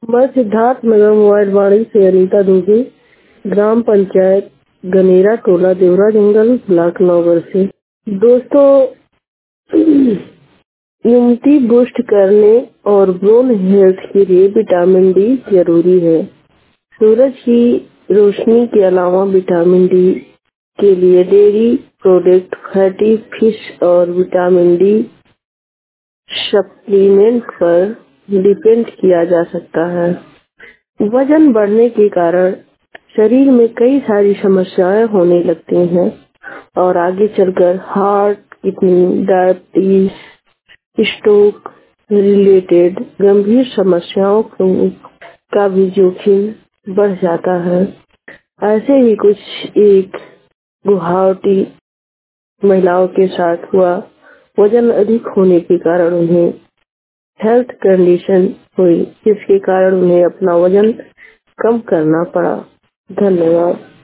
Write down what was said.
मैं सिद्धार्थ नगर मोबाइलवाड़ी से अनीता दुबे, ग्राम पंचायत गनेरा टोला देवरा जंगल ब्लॉक नौगढ़ से। दोस्तों, इम्यूनिटी बूस्ट करने और बोन हेल्थ के लिए विटामिन डी जरूरी है। सूरज की रोशनी के अलावा विटामिन डी के लिए डेयरी प्रोडक्ट, फैटी फिश और विटामिन डी सप्लीमेंट पर डिपेंड किया जा सकता है। वजन बढ़ने के कारण शरीर में कई सारी समस्याएं होने लगती हैं और आगे चलकर heart, kidney, diabetes, stroke related गंभीर समस्याओं का भी जोखिम बढ़ जाता है। ऐसे ही कुछ एक गुवाहाटी महिलाओं के साथ हुआ। वजन अधिक होने के कारण उन्हें हेल्थ कंडीशन हुई, जिसके कारण उन्हें अपना वजन कम करना पड़ा। धन्यवाद।